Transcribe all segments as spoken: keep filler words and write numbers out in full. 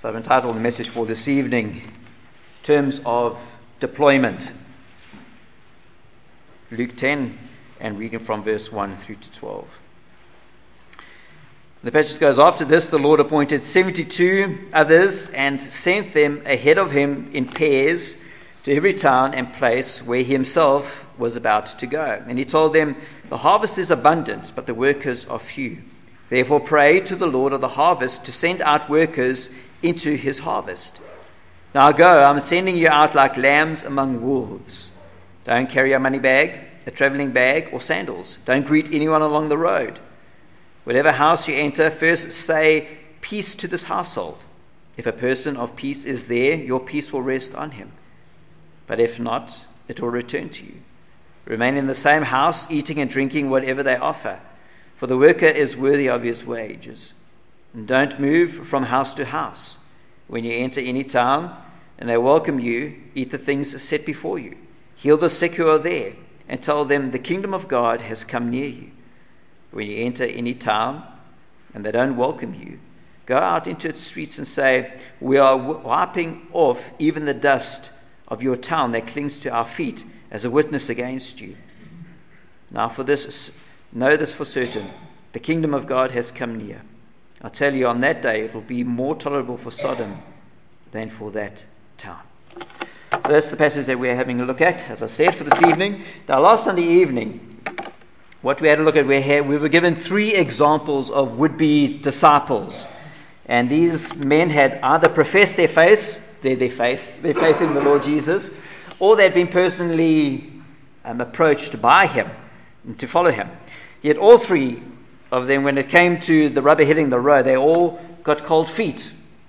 So I've entitled the message for this evening, Terms of Deployment. Luke ten, and reading from verse one through to twelve. The passage goes, "After this, the Lord appointed seventy-two others and sent them ahead of him in pairs to every town and place where he himself was about to go. And he told them, 'The harvest is abundant, but the workers are few. Therefore pray to the Lord of the harvest to send out workers into his harvest. Now go, I'm sending you out like lambs among wolves. Don't carry a money bag, a traveling bag, or sandals. Don't greet anyone along the road. Whatever house you enter, first say, peace to this household. If a person of peace is there, your peace will rest on him. But if not, it will return to you. Remain in the same house, eating and drinking whatever they offer, for the worker is worthy of his wages. And don't move from house to house. When you enter any town and they welcome you, eat the things set before you. Heal the sick who are there, and tell them the kingdom of God has come near you. When you enter any town and they don't welcome you, go out into its streets and say, we are wiping off even the dust of your town that clings to our feet as a witness against you. Now for this, know this for certain, the kingdom of God has come near. I tell you, on that day it will be more tolerable for Sodom than for that town.'" So that's the passage that we're having a look at, as I said, for this evening. Now, last Sunday evening, what we had a look at, we, had, we were given three examples of would-be disciples. And these men had either professed their faith, their, their faith, their faith in the Lord Jesus, or they'd been personally um, approached by him to follow him. Yet all three of them, when it came to the rubber hitting the road, they all got cold feet.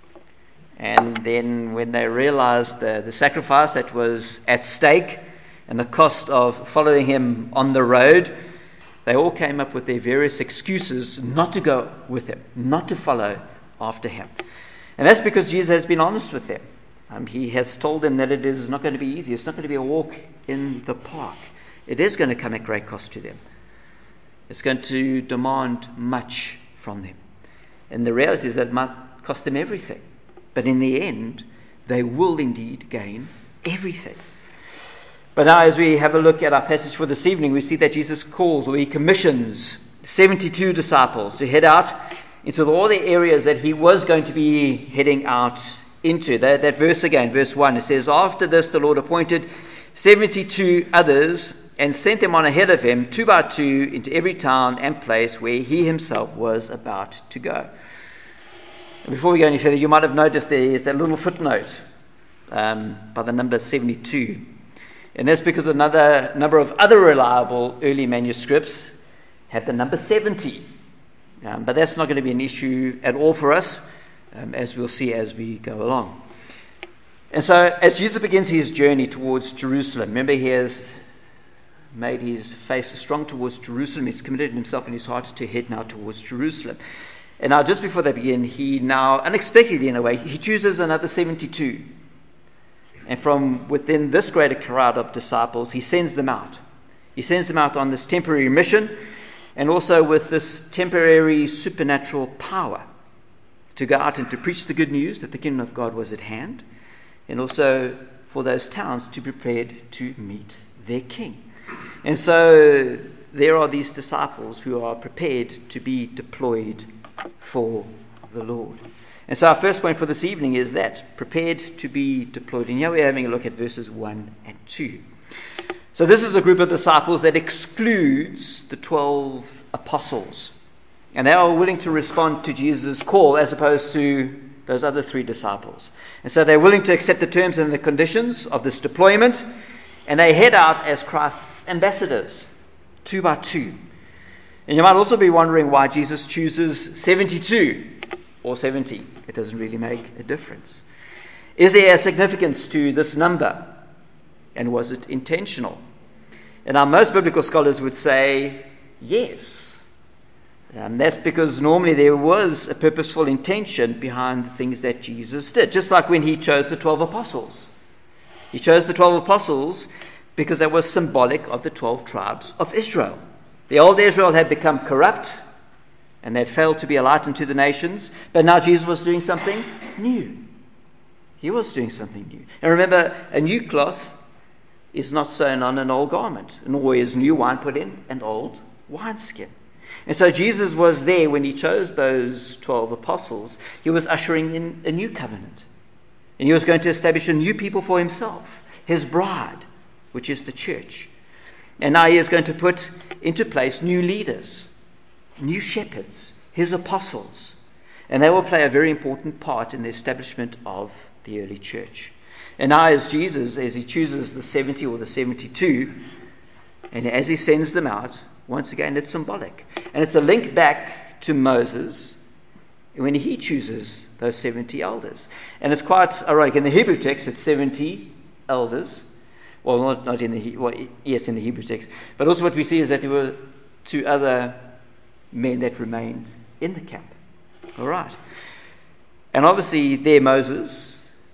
And then when they realized the, the sacrifice that was at stake and the cost of following him on the road, they all came up with their various excuses not to go with him, not to follow after him. And that's because Jesus has been honest with them. Um, he has told them that it is not going to be easy. It's not going to be a walk in the park. It is going to come at great cost to them. It's going to demand much from them. And the reality is that it might cost them everything. But in the end, they will indeed gain everything. But now as we have a look at our passage for this evening, we see that Jesus calls, or he commissions, seventy-two disciples to head out into all the areas that he was going to be heading out into. That, that verse again, verse one, it says, "After this the Lord appointed seventy-two others and sent them on ahead of him, two by two, into every town and place where he himself was about to go." And before we go any further, you might have noticed there is that little footnote um, by the number seventy-two. And that's because another number of other reliable early manuscripts had the number seventy. Um, but that's not going to be an issue at all for us, um, as we'll see as we go along. And so as Jesus begins his journey towards Jerusalem, remember he has made his face strong towards Jerusalem. He's committed himself in his heart to head now towards Jerusalem. And now just before they begin, he now, unexpectedly in a way, he chooses another seventy-two. And from within this greater crowd of disciples, he sends them out. He sends them out on this temporary mission, and also with this temporary supernatural power to go out and to preach the good news that the kingdom of God was at hand, and also for those towns to be prepared to meet their king. And so there are these disciples who are prepared to be deployed for the Lord. And so our first point for this evening is that, prepared to be deployed. And here we're having a look at verses one and two. So this is a group of disciples that excludes the twelve apostles. And they are willing to respond to Jesus' call as opposed to those other three disciples. And so they're willing to accept the terms and the conditions of this deployment. And they head out as Christ's ambassadors, two by two. And you might also be wondering why Jesus chooses seventy-two or seventy. It doesn't really make a difference. Is there a significance to this number? And was it intentional? And now most biblical scholars would say yes. And that's because normally there was a purposeful intention behind the things that Jesus did. Just like when he chose the twelve apostles. He chose the twelve apostles because that was symbolic of the twelve tribes of Israel. The old Israel had become corrupt and they had failed to be a light unto the nations, but now Jesus was doing something new. He was doing something new. And remember, a new cloth is not sewn on an old garment, nor is new wine put in an old wineskin. And so Jesus was there when he chose those twelve apostles. He was ushering in a new covenant. And he was going to establish a new people for himself, his bride, which is the church. And now he is going to put into place new leaders, new shepherds, his apostles. And they will play a very important part in the establishment of the early church. And now as Jesus, as he chooses the seventy or the seventy-two, and as he sends them out, once again it's symbolic. And it's a link back to Moses when he chooses those seventy elders. And it's quite ironic. In the Hebrew text, it's seventy elders. Well, not, not in the, well, yes, in the Hebrew text. But also what we see is that there were two other men that remained in the camp. All right. And obviously there Moses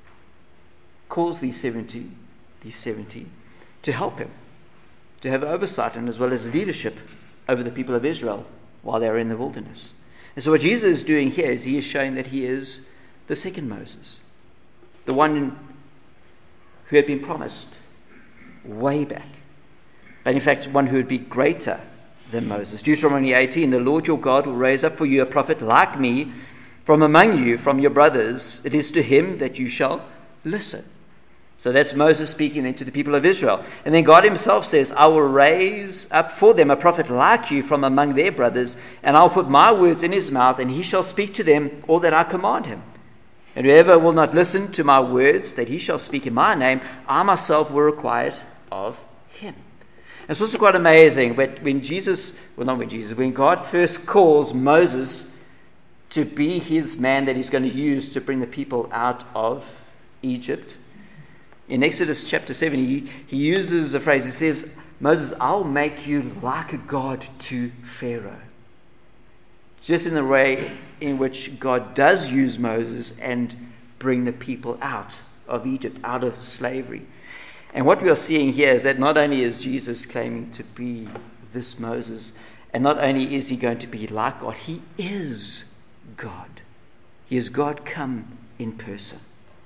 calls these seventy, these seventy, to help him, to have oversight and as well as leadership over the people of Israel while they are in the wilderness. And so what Jesus is doing here is he is showing that he is the second Moses, the one who had been promised way back, but in fact one who would be greater than Moses. Deuteronomy eighteen, the Lord your God will raise up for you a prophet like me from among you, from your brothers. It is to him that you shall listen. So that's Moses speaking then to the people of Israel. And then God himself says, I will raise up for them a prophet like you from among their brothers, and I'll put my words in his mouth, and he shall speak to them all that I command him. And whoever will not listen to my words that he shall speak in my name, I myself will require it of him. And it's also quite amazing, but when Jesus, well not when Jesus, when God first calls Moses to be his man that he's going to use to bring the people out of Egypt, in Exodus chapter seven, he, he uses a phrase. He says, Moses, I'll make you like a god to Pharaoh. Just in the way in which God does use Moses and bring the people out of Egypt, out of slavery. And what we are seeing here is that not only is Jesus claiming to be this Moses, and not only is he going to be like God, he is God. He is God come in person.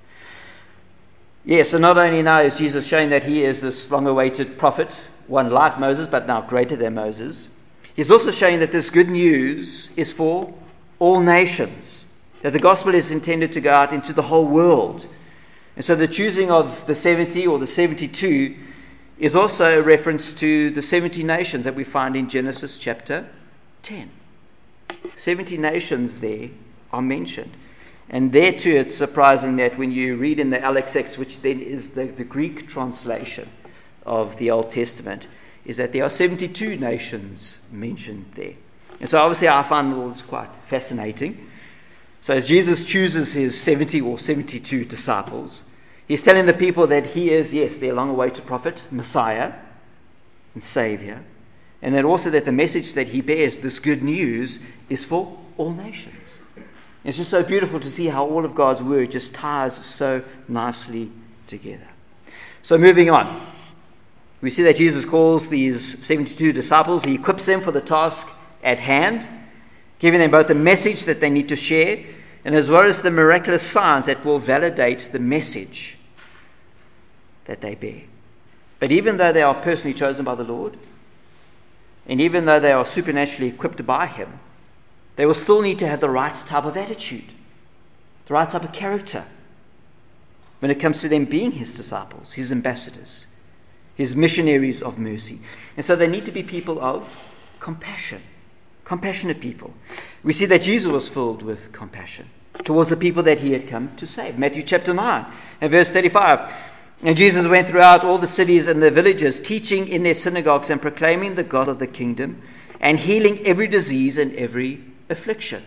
Yes, so not only now is Jesus showing that he is this long-awaited prophet, one like Moses, but now greater than Moses, he's also showing that this good news is for all nations, that the gospel is intended to go out into the whole world. And so the choosing of the seventy or the seventy-two is also a reference to the seventy nations that we find in Genesis chapter ten. seventy nations there are mentioned. And there too, it's surprising that when you read in the L X X, which then is the, the Greek translation of the Old Testament, is that there are seventy-two nations mentioned there. And so obviously I find all this quite fascinating. So as Jesus chooses his seventy or seventy-two disciples, he's telling the people that he is, yes, their long-awaited prophet, Messiah and Savior, and that also that the message that he bears, this good news, is for all nations. It's just so beautiful to see how all of God's word just ties so nicely together. So moving on, we see that Jesus calls these seventy-two disciples. He equips them for the task at hand, giving them both the message that they need to share, and as well as the miraculous signs that will validate the message that they bear. But even though they are personally chosen by the Lord, and even though they are supernaturally equipped by him, they will still need to have the right type of attitude, the right type of character when it comes to them being his disciples, his ambassadors, his missionaries of mercy. And so they need to be people of compassion, compassionate people. We see that Jesus was filled with compassion towards the people that he had come to save. Matthew chapter nine and verse thirty-five. And Jesus went throughout all the cities and the villages, teaching in their synagogues and proclaiming the gospel of the kingdom and healing every disease and every affliction.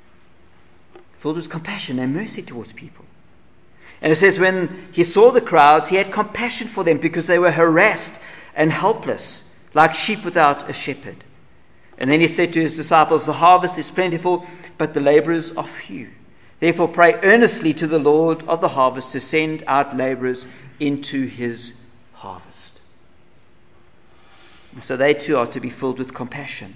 Filled with compassion and mercy towards people. And it says when he saw the crowds, he had compassion for them because they were harassed and helpless, like sheep without a shepherd. And then he said to his disciples, the harvest is plentiful, but the laborers are few. Therefore pray earnestly to the Lord of the harvest to send out laborers into his harvest. And so they too are to be filled with compassion.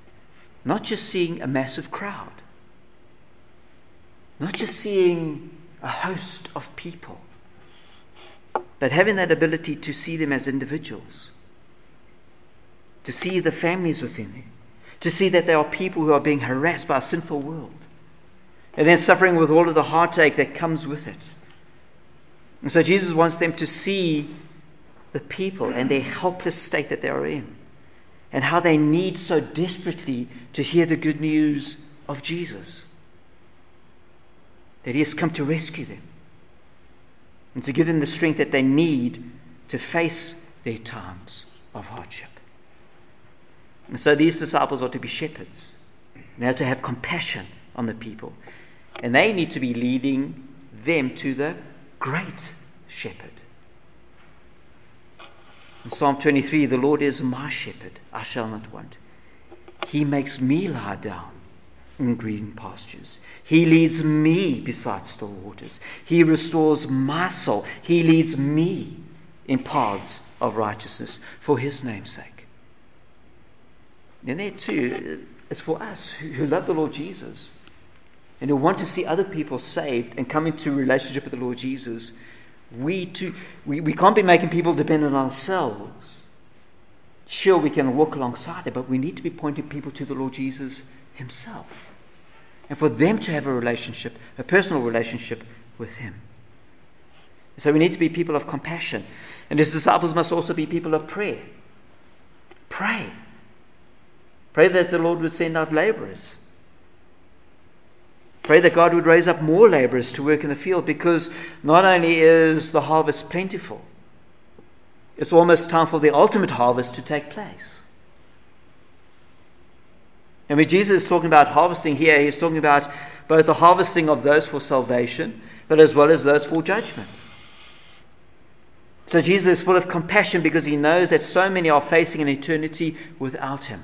Not just seeing a massive crowd. Not just seeing a host of people, but having that ability to see them as individuals, to see the families within them, to see that there are people who are being harassed by a sinful world, and then suffering with all of the heartache that comes with it. And so Jesus wants them to see the people and their helpless state that they are in, and how they need so desperately to hear the good news of Jesus, that He has come to rescue them and to give them the strength that they need to face their times of hardship. And so these disciples are to be shepherds. They are to have compassion on the people, and they need to be leading them to the great shepherd. In Psalm twenty-three, the Lord is my shepherd, I shall not want. He makes me lie down in green pastures. He leads me beside still waters. He restores my soul. He leads me in paths of righteousness for His name's sake. And there too, it's for us who love the Lord Jesus and who want to see other people saved and come into relationship with the Lord Jesus. We too, we, we can't be making people dependent on ourselves. Sure, we can walk alongside them, but we need to be pointing people to the Lord Jesus Himself, and for them to have a relationship, a personal relationship with Him. So we need to be people of compassion, and His disciples must also be people of prayer. Pray. Pray that the Lord would send out laborers. Pray that God would raise up more laborers to work in the field, because not only is the harvest plentiful, it's almost time for the ultimate harvest to take place. And when Jesus is talking about harvesting here, He's talking about both the harvesting of those for salvation, but as well as those for judgment. So Jesus is full of compassion because He knows that so many are facing an eternity without Him.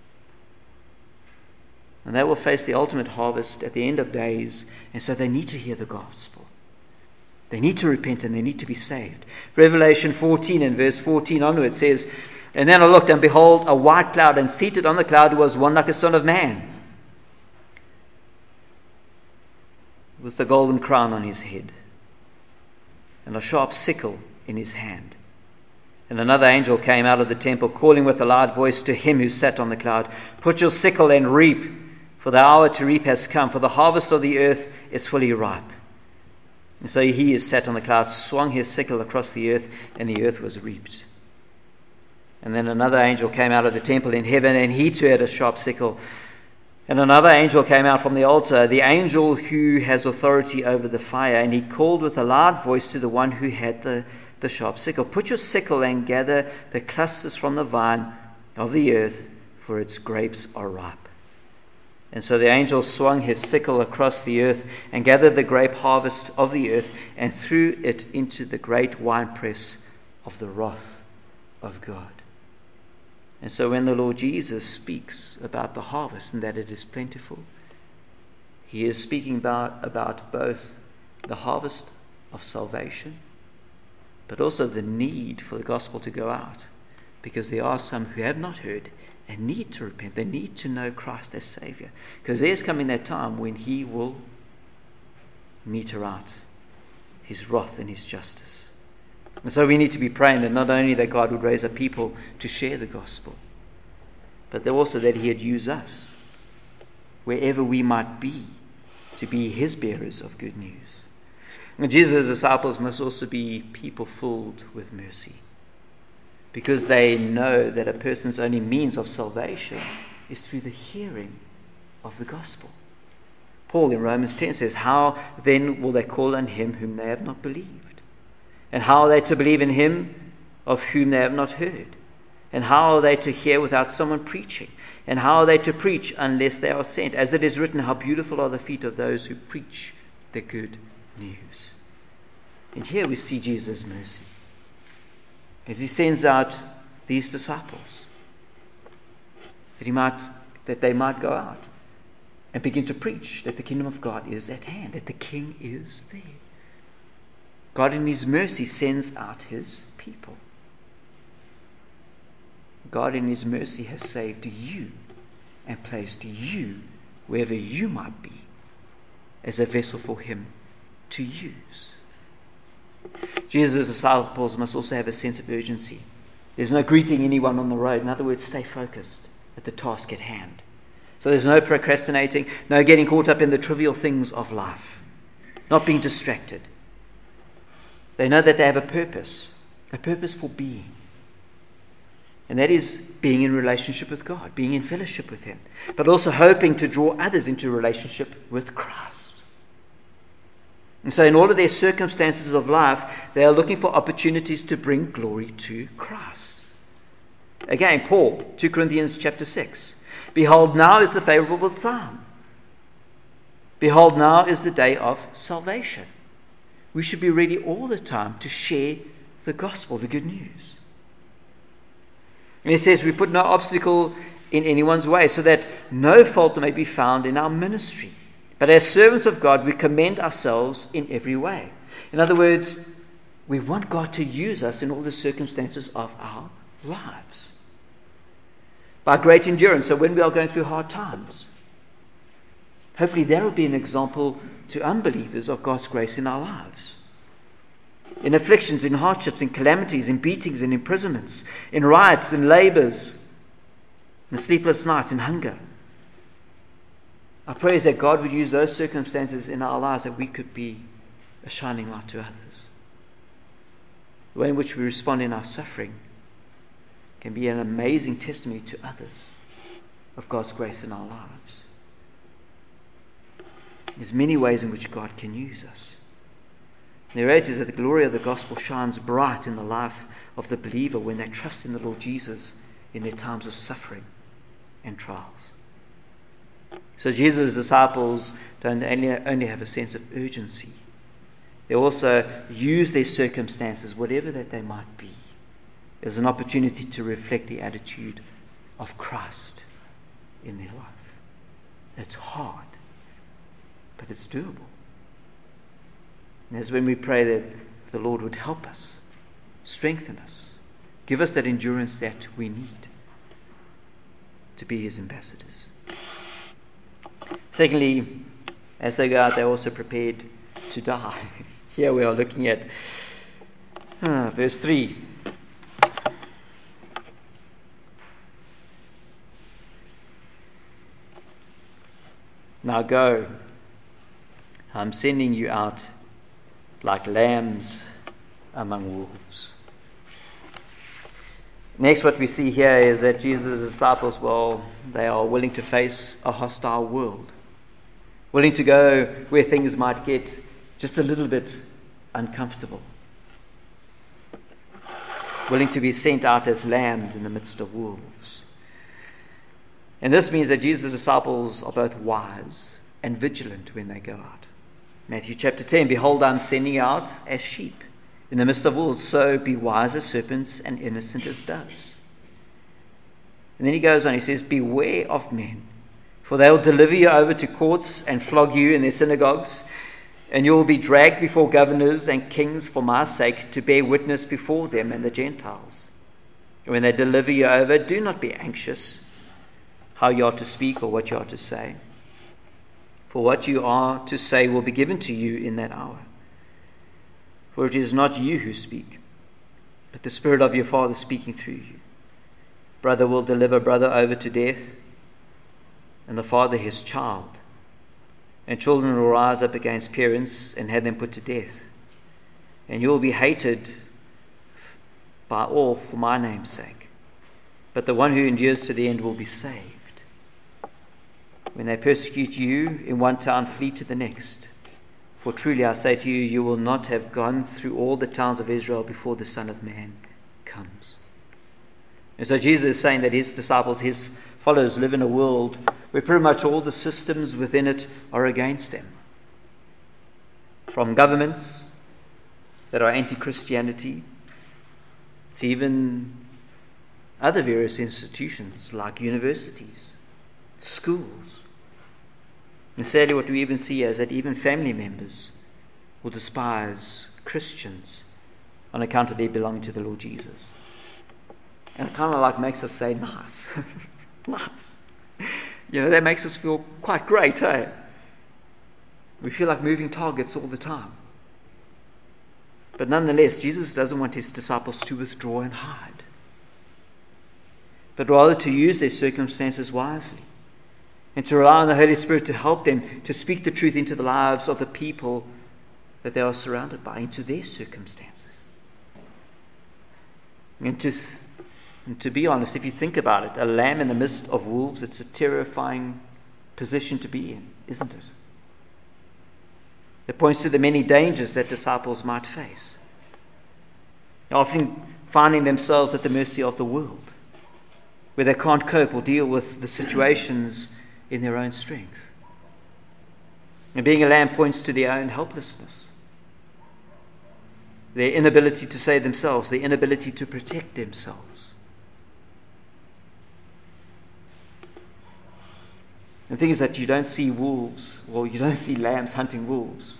And they will face the ultimate harvest at the end of days, and so they need to hear the gospel. They need to repent and they need to be saved. Revelation fourteen and verse fourteen onwards says, "And then I looked, and behold, a white cloud, and seated on the cloud was one like a son of man, with the golden crown on his head, and a sharp sickle in his hand. And another angel came out of the temple, calling with a loud voice to him who sat on the cloud, 'Put your sickle and reap, for the hour to reap has come, for the harvest of the earth is fully ripe.' And so he who sat on the cloud swung his sickle across the earth, and the earth was reaped. And then another angel came out of the temple in heaven, and he too had a sharp sickle. And another angel came out from the altar, the angel who has authority over the fire, and he called with a loud voice to the one who had the, the sharp sickle, 'Put your sickle and gather the clusters from the vine of the earth, for its grapes are ripe.' And so the angel swung his sickle across the earth and gathered the grape harvest of the earth and threw it into the great winepress of the wrath of God." And so when the Lord Jesus speaks about the harvest and that it is plentiful, He is speaking about, about both the harvest of salvation, but also the need for the gospel to go out, because there are some who have not heard and need to repent. They need to know Christ as Savior, because there's coming that time when He will meter out His wrath and His justice. And so we need to be praying that not only that God would raise up people to share the gospel, but that also that He'd use us, wherever we might be, to be His bearers of good news. And Jesus' disciples must also be people filled with mercy, because they know that a person's only means of salvation is through the hearing of the gospel. Paul in Romans ten says, "How then will they call on Him whom they have not believed? And how are they to believe in Him of whom they have not heard? And how are they to hear without someone preaching? And how are they to preach unless they are sent? As it is written, how beautiful are the feet of those who preach the good news." And here we see Jesus' mercy, as He sends out these disciples, that he might, that they might go out and begin to preach that the kingdom of God is at hand, that the King is there. God in His mercy sends out His people. God in His mercy has saved you and placed you wherever you might be as a vessel for Him to use. Jesus' disciples must also have a sense of urgency. There's no greeting anyone on the road. In other words, stay focused at the task at hand. So there's no procrastinating, no getting caught up in the trivial things of life, not being distracted. They know that they have a purpose, a purpose for being. And that is being in relationship with God, being in fellowship with Him, but also hoping to draw others into relationship with Christ. And so in all of their circumstances of life, they are looking for opportunities to bring glory to Christ. Again, Paul, Second Corinthians chapter six. Behold, now is the favorable time. Behold, now is the day of salvation. We should be ready all the time to share the gospel, the good news. And he says, we put no obstacle in anyone's way, so that no fault may be found in our ministry. But as servants of God, we commend ourselves in every way. In other words, we want God to use us in all the circumstances of our lives. By great endurance, so when we are going through hard times, hopefully that will be an example to unbelievers of God's grace in our lives. In afflictions, in hardships, in calamities, in beatings, in imprisonments, in riots, in labors, in sleepless nights, in hunger. Our prayer is that God would use those circumstances in our lives that we could be a shining light to others. The way in which we respond in our suffering can be an amazing testimony to others of God's grace in our lives. There's many ways in which God can use us. The reality is that the glory of the gospel shines bright in the life of the believer when they trust in the Lord Jesus in their times of suffering and trials. So Jesus' disciples don't only, only have a sense of urgency. They also use their circumstances, whatever that they might be, as an opportunity to reflect the attitude of Christ in their life. It's hard, but it's doable. And that's when we pray that the Lord would help us, strengthen us, give us that endurance that we need to be His ambassadors. Secondly, as they go out, they're also prepared to die. Here we are looking at uh, verse three. Now go, I'm sending you out like lambs among wolves. Next, what we see here is that Jesus' disciples, well, they are willing to face a hostile world, willing to go where things might get just a little bit uncomfortable, willing to be sent out as lambs in the midst of wolves. And this means that Jesus' disciples are both wise and vigilant when they go out. Matthew chapter ten, behold, I'm sending you out as sheep in the midst of wolves, so be wise as serpents and innocent as doves. And then he goes on, he says, beware of men, for they will deliver you over to courts and flog you in their synagogues, and you will be dragged before governors and kings for my sake to bear witness before them and the Gentiles. And when they deliver you over, do not be anxious how you are to speak or what you are to say. For what you are to say will be given to you in that hour. For it is not you who speak, but the Spirit of your Father speaking through you. Brother will deliver brother over to death, and the father his child. And children will rise up against parents and have them put to death. And you will be hated by all for my name's sake. But the one who endures to the end will be saved. When they persecute you in one town, flee to the next. For truly I say to you, you will not have gone through all the towns of Israel before the Son of Man comes. And so Jesus is saying that his disciples, his followers, live in a world where pretty much all the systems within it are against them. From governments that are anti-Christianity to even other various institutions like universities, schools. And sadly, what we even see is that even family members will despise Christians on account of their belonging to the Lord Jesus. And it kind of like makes us say, nice, nice. You know, that makes us feel quite great, eh? We feel like moving targets all the time. But nonetheless, Jesus doesn't want his disciples to withdraw and hide, but rather to use their circumstances wisely and to rely on the Holy Spirit to help them to speak the truth into the lives of the people that they are surrounded by, into their circumstances. And to, and to be honest, if you think about it, a lamb in the midst of wolves, it's a terrifying position to be in, isn't it? It points to the many dangers that disciples might face, often finding themselves at the mercy of the world, where they can't cope or deal with the situations in their own strength. And being a lamb points to their own helplessness, their inability to save themselves, their inability to protect themselves. The thing is that you don't see wolves, well, you don't see lambs hunting wolves,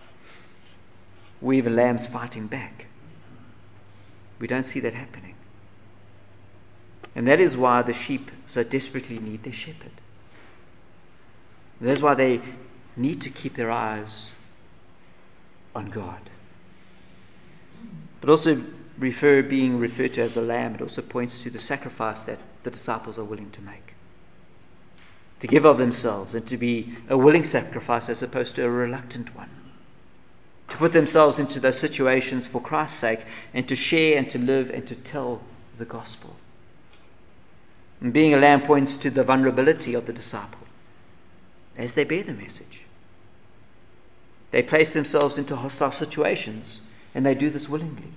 or even lambs fighting back. We don't see that happening. And that is why the sheep so desperately need their shepherd. And that's why they need to keep their eyes on God. But also refer, being referred to as a lamb, it also points to the sacrifice that the disciples are willing to make. To give of themselves and to be a willing sacrifice as opposed to a reluctant one. To put themselves into those situations for Christ's sake and to share and to live and to tell the gospel. And being a lamb points to the vulnerability of the disciple as they bear the message. They place themselves into hostile situations, and they do this willingly.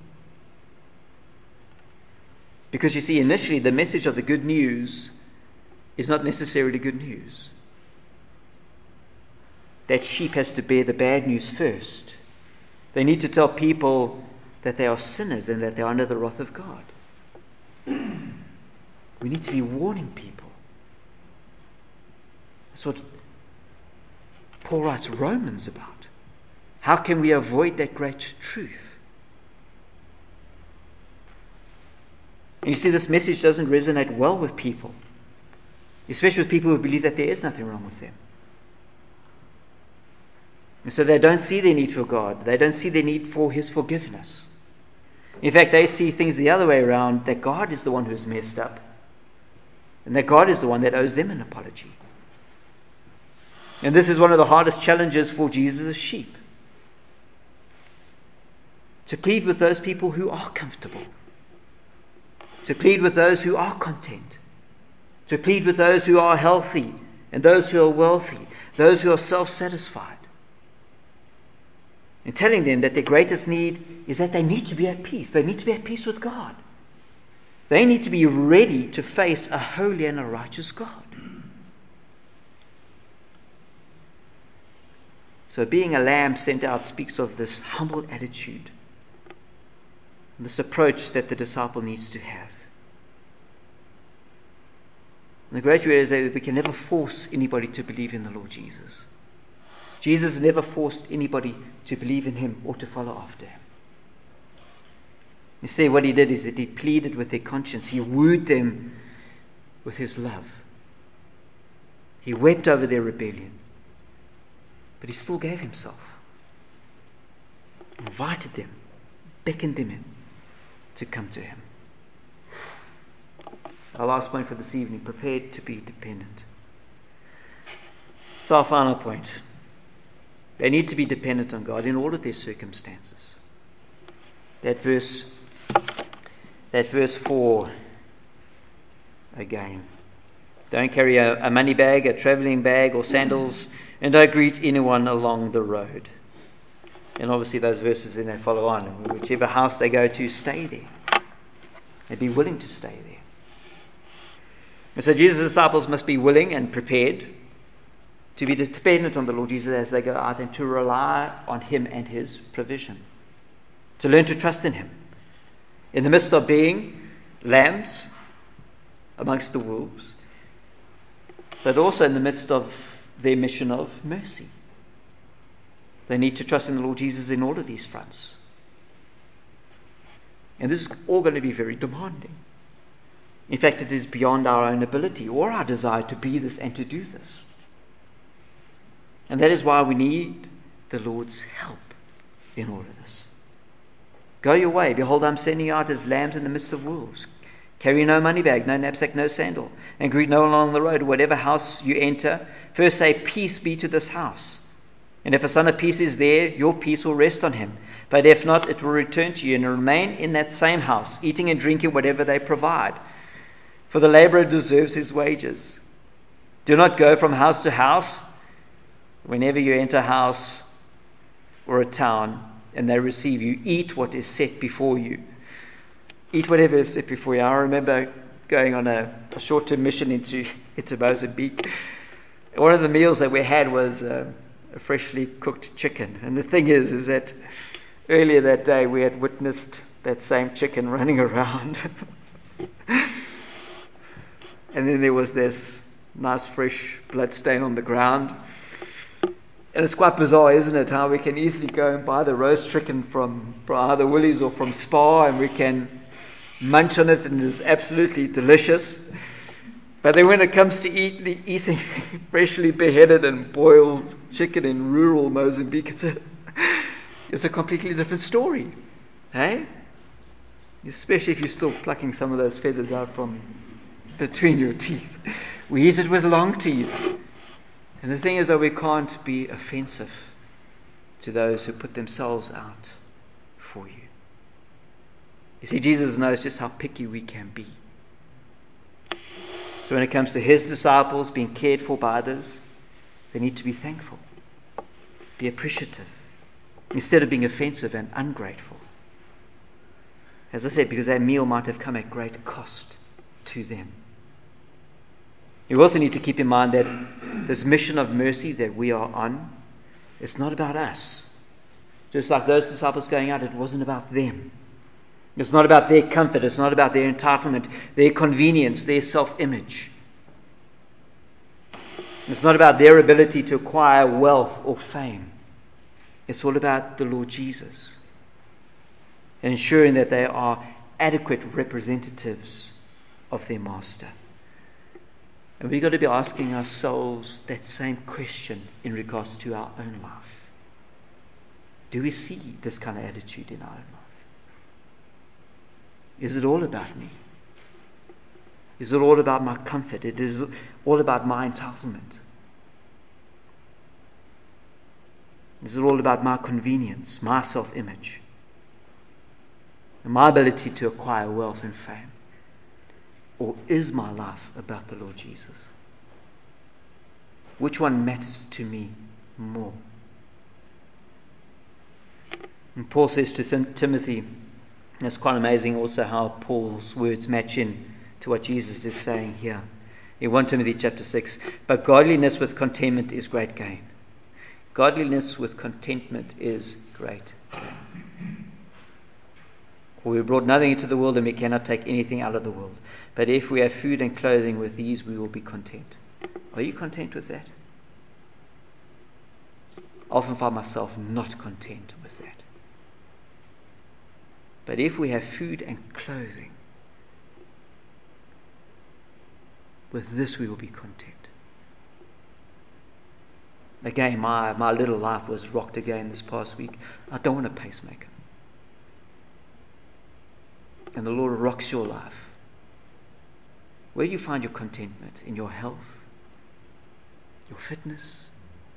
Because you see, initially the message of the good news is not necessarily good news. That sheep has to bear the bad news first. They need to tell people that they are sinners and that they are under the wrath of God. We need to be warning people. That's what Paul writes Romans about. How can we avoid that great truth? And you see, this message doesn't resonate well with people, especially with people who believe that there is nothing wrong with them. And so they don't see their need for God. They don't see their need for His forgiveness. In fact, they see things the other way around, that God is the one who's messed up, and that God is the one that owes them an apology. And this is one of the hardest challenges for Jesus' sheep. To plead with those people who are comfortable. To plead with those who are content. To plead with those who are healthy and those who are wealthy, those who are self-satisfied. And telling them that their greatest need is that they need to be at peace. They need to be at peace with God. They need to be ready to face a holy and a righteous God. So being a lamb sent out speaks of this humble attitude, this approach that the disciple needs to have. And the great reality is that we can never force anybody to believe in the Lord Jesus. Jesus never forced anybody to believe in Him or to follow after Him. Instead, what He did is that He pleaded with their conscience. He wooed them with His love. He wept over their rebellion. But He still gave Himself. Invited them, beckoned them in to come to Him. Our last point for this evening, prepared to be dependent. So our final point. They need to be dependent on God in all of their circumstances. That verse, that verse four again. Don't carry a, a money bag, a traveling bag, or sandals, and don't greet anyone along the road. And obviously those verses then they follow on. And whichever house they go to, stay there. And be willing to stay there. And so Jesus' disciples must be willing and prepared to be dependent on the Lord Jesus as they go out and to rely on Him and His provision. To learn to trust in Him. In the midst of being lambs amongst the wolves, but also in the midst of their mission of mercy. They need to trust in the Lord Jesus in all of these fronts. And this is all going to be very demanding. In fact, it is beyond our own ability or our desire to be this and to do this. And that is why we need the Lord's help in all of this. Go your way. Behold, I'm sending you out as lambs in the midst of wolves. Carry no money bag, no knapsack, no sandal, and greet no one along the road. Whatever house you enter, first say, peace be to this house. And if a son of peace is there, your peace will rest on him. But if not, it will return to you, and remain in that same house, eating and drinking whatever they provide. For the laborer deserves his wages. Do not go from house to house. Whenever you enter a house or a town, and they receive you, eat what is set before you. Eat whatever is set before you. I remember going on a, a short-term mission into, into Mozambique. One of the meals that we had was uh, a freshly cooked chicken. And the thing is, is that earlier that day we had witnessed that same chicken running around. And then there was this nice fresh blood stain on the ground. And it's quite bizarre, isn't it, how we can easily go and buy the roast chicken from, from either Woolies or from Spar, and we can munch on it and it is absolutely delicious. But then when it comes to eat, eating freshly beheaded and boiled chicken in rural Mozambique, it's a, it's a completely different story. Hey? Especially if you're still plucking some of those feathers out from between your teeth. We eat it with long teeth. And the thing is that we can't be offensive to those who put themselves out for you. You see, Jesus knows just how picky we can be. So when it comes to his disciples being cared for by others, they need to be thankful, be appreciative, instead of being offensive and ungrateful. As I said, because that meal might have come at great cost to them. You also need to keep in mind that this mission of mercy that we are on, it's not about us. Just like those disciples going out, it wasn't about them. It's not about their comfort. It's not about their entitlement, their convenience, their self-image. It's not about their ability to acquire wealth or fame. It's all about the Lord Jesus and ensuring that they are adequate representatives of their Master. And we've got to be asking ourselves that same question in regards to our own life. Do we see this kind of attitude in our own life? Is it all about me? Is it all about my comfort? It is all about my entitlement? Is it all about my convenience, my self-image, and my ability to acquire wealth and fame? Or is my life about the Lord Jesus? Which one matters to me more? And Paul says to Tim- Timothy, and it's quite amazing also how Paul's words match in to what Jesus is saying here. In First Timothy chapter six, but godliness with contentment is great gain. Godliness with contentment is great gain. For we brought nothing into the world, and we cannot take anything out of the world. But if we have food and clothing, with these we will be content. Are you content with that? I often find myself not content with that. But if we have food and clothing, with this we will be content. Again, my, my little life was rocked again this past week. I don't want a pacemaker. And the Lord rocks your life. Where do you find your contentment? In your health? Your fitness?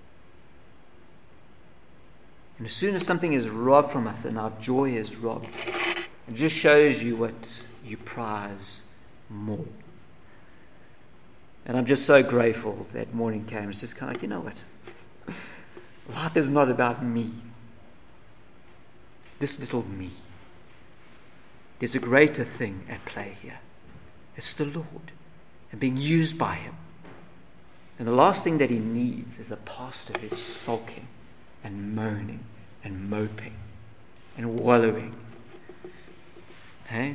And as soon as something is robbed from us and our joy is robbed, it just shows you what you prize more. And I'm just so grateful that morning came. It's just kind of like, you know what? Life is not about me. This little me. There's a greater thing at play here. It's the Lord and being used by him. And the last thing that he needs is a pastor who's sulking and moaning and moping and wallowing. Hey?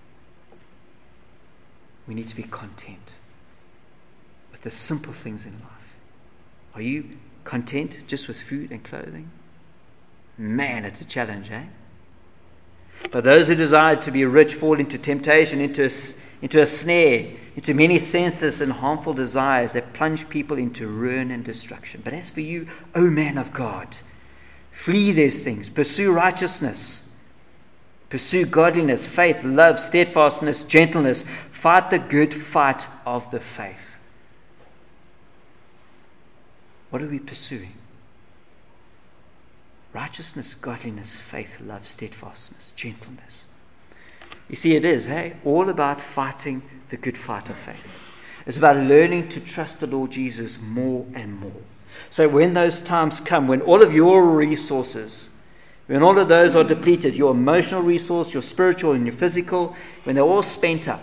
We need to be content with the simple things in life. Are you content just with food and clothing? Man, it's a challenge, eh? But those who desire to be rich fall into temptation, into a, into a snare, into many senseless and harmful desires that plunge people into ruin and destruction. But as for you, O man of God, flee these things, pursue righteousness, Pursue godliness, faith, love, steadfastness, gentleness. Fight the good fight of the faith. What are we pursuing? Righteousness, godliness, faith, love, steadfastness, gentleness. You see, it is, hey, all about fighting the good fight of faith. It's about learning to trust the Lord Jesus more and more. So when those times come, when all of your resources, when all of those are depleted, your emotional resource, your spiritual and your physical, when they're all spent up,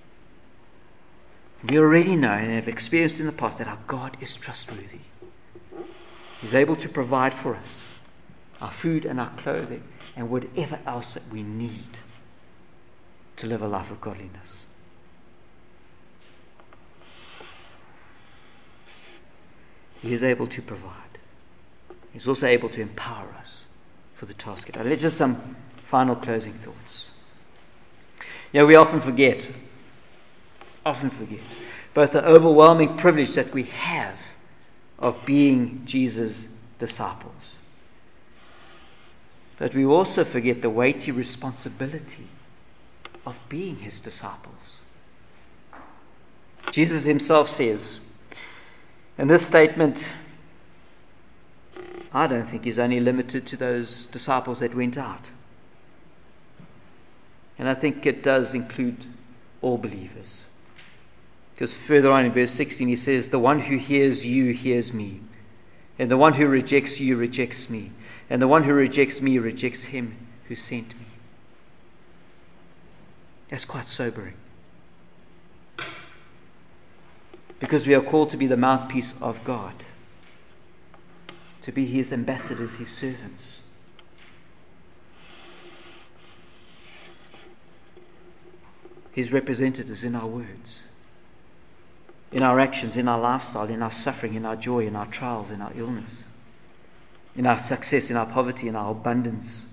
we already know and have experienced in the past that our God is trustworthy. He's able to provide for us our food and our clothing and whatever else that we need to live a life of godliness. He is able to provide. He's also able to empower us for the task at hand. Let's just some final closing thoughts. You know, we often forget, often forget, both the overwhelming privilege that we have of being Jesus' disciples. But we also forget the weighty responsibility of being his disciples. Jesus himself says, and this statement, I don't think is only limited to those disciples that went out. And I think it does include all believers. Because further on in verse sixteen he says, the one who hears you hears me. And the one who rejects you rejects me. And the one who rejects me rejects him who sent me. That's quite sobering. Because we are called to be the mouthpiece of God. To be his ambassadors, his servants. His representatives in our words, in our actions, in our lifestyle, in our suffering, in our joy, in our trials, in our illness, in our success, in our poverty, in our abundance.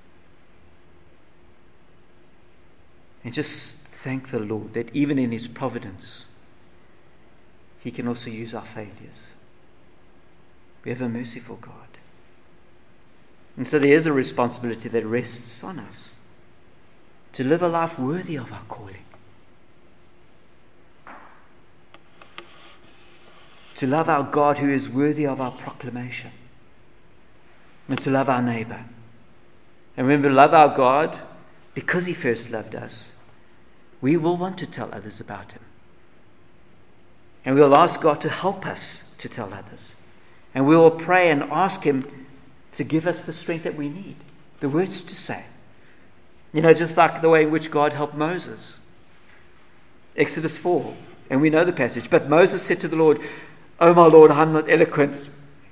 And just thank the Lord that even in his providence, he can also use our failures. We have a merciful God. And so there is a responsibility that rests on us to live a life worthy of our calling. To love our God who is worthy of our proclamation. And to love our neighbor. And when we love our God, because he first loved us, we will want to tell others about him. And we'll ask God to help us to tell others. And we will pray and ask him to give us the strength that we need, the words to say. You know, just like the way in which God helped Moses. Exodus four, and we know the passage. But Moses said to the Lord, "Oh my Lord, I'm not eloquent,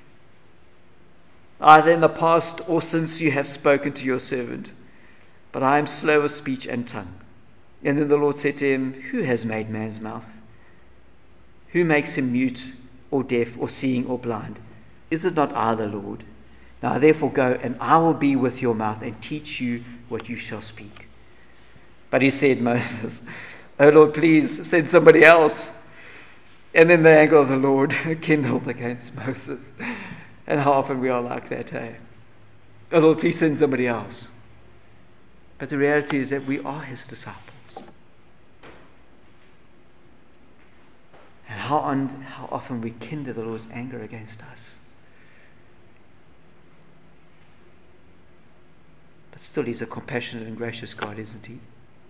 either in the past or since you have spoken to your servant, but I am slow of speech and tongue." And then the Lord said to him, "Who has made man's mouth? Who makes him mute or deaf or seeing or blind? Is it not I, the Lord? Now therefore go, and I will be with your mouth and teach you what you shall speak." But he said, Moses, "Oh Lord, please send somebody else." And then the anger of the Lord kindled against Moses. And how often we are like that, hey? "Oh Lord, please send somebody else." But the reality is that we are his disciples. And how, on, how often we kindle the Lord's anger against us. But still, he's a compassionate and gracious God, isn't he?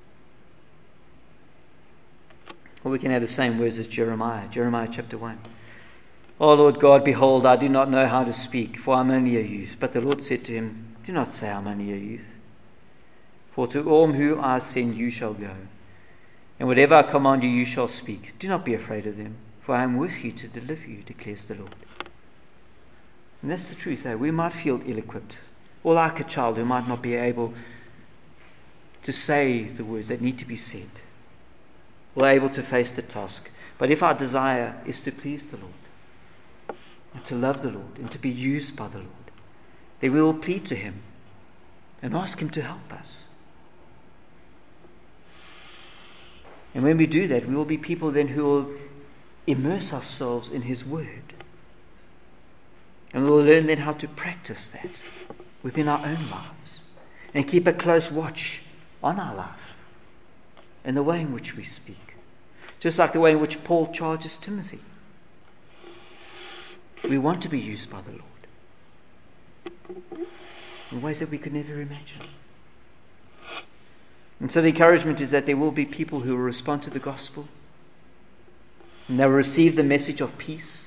Or we can have the same words as Jeremiah, Jeremiah chapter one. "O Lord God, behold, I do not know how to speak, for I am only a youth." But the Lord said to him, "Do not say I am only a youth. For to all whom I send you shall go, and whatever I command you, you shall speak. Do not be afraid of them, for I am with you to deliver you, declares the Lord." And that's the truth, eh? We might feel ill-equipped, or like a child who might not be able to say the words that need to be said, or able to face the task. But if our desire is to please the Lord, and to love the Lord, and to be used by the Lord, then we will plead to him and ask him to help us. And when we do that, we will be people then who will immerse ourselves in his word. And we will learn then how to practice that within our own lives. And keep a close watch on our life and the way in which we speak. Just like the way in which Paul charges Timothy. We want to be used by the Lord in ways that we could never imagine. And so the encouragement is that there will be people who will respond to the gospel, and they will receive the message of peace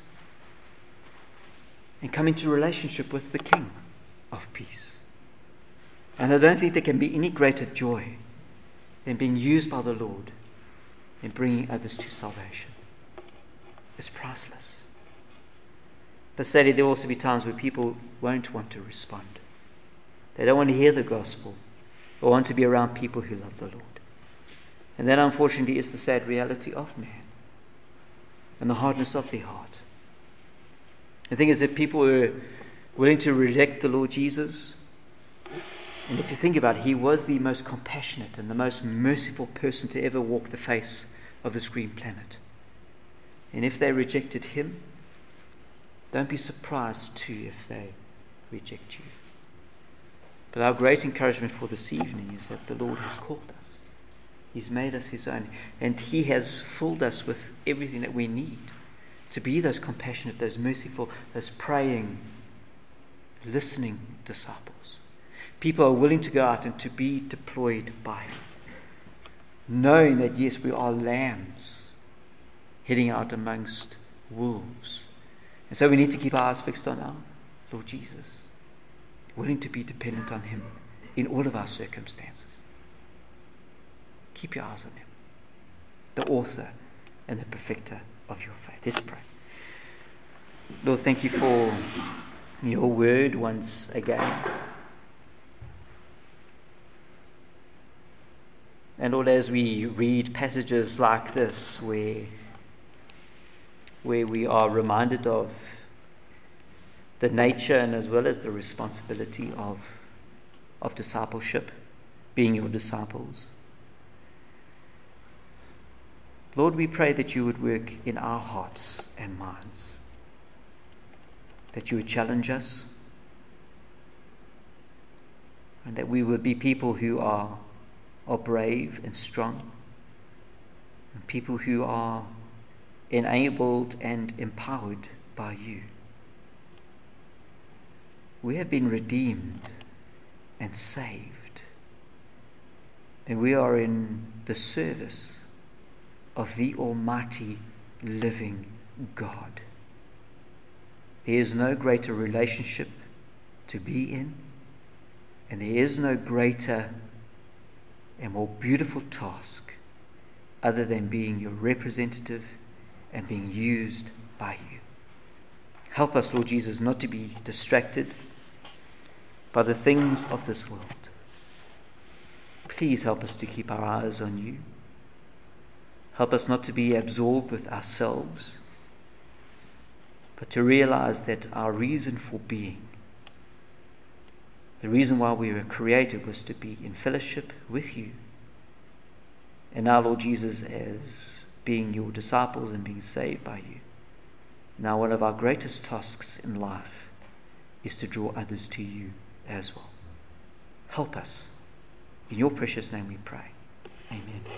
and come into relationship with the King of peace. And I don't think there can be any greater joy than being used by the Lord in bringing others to salvation. It's priceless. But sadly, there will also be times where people won't want to respond. They don't want to hear the gospel or want to be around people who love the Lord. And that, unfortunately, is the sad reality of man and the hardness of their heart. The thing is that people are willing to reject the Lord Jesus. And if you think about it, he was the most compassionate and the most merciful person to ever walk the face of this green planet. And if they rejected him, don't be surprised too if they reject you. But our great encouragement for this evening is that the Lord has called us. He's made us his own. And he has filled us with everything that we need to be those compassionate, those merciful, those praying, listening disciples. People are willing to go out and to be deployed by him, knowing that yes, we are lambs heading out amongst wolves. And so we need to keep our eyes fixed on our Lord Jesus, willing to be dependent on him in all of our circumstances. Keep your eyes on him, the author and the perfecter of your faith. Let's pray. Lord, thank you for your word once again. And Lord, as we read passages like this where where we are reminded of the nature and as well as the responsibility of, of discipleship, being your disciples. Lord, we pray that you would work in our hearts and minds, that you would challenge us, and that we would be people who are, are brave and strong, and people who are enabled and empowered by you. We have been redeemed and saved, and we are in the service of the Almighty living God. There is no greater relationship to be in, and there is no greater and more beautiful task other than being your representative and being used by you. Help us, Lord Jesus, not to be distracted by the things of this world. Please help us to keep our eyes on you. Help us not to be absorbed with ourselves, but to realize that our reason for being, the reason why we were created, was to be in fellowship with you. And now, Lord Jesus, as being your disciples and being saved by you, now one of our greatest tasks in life is to draw others to you as well. Help us. In your precious name we pray. Amen.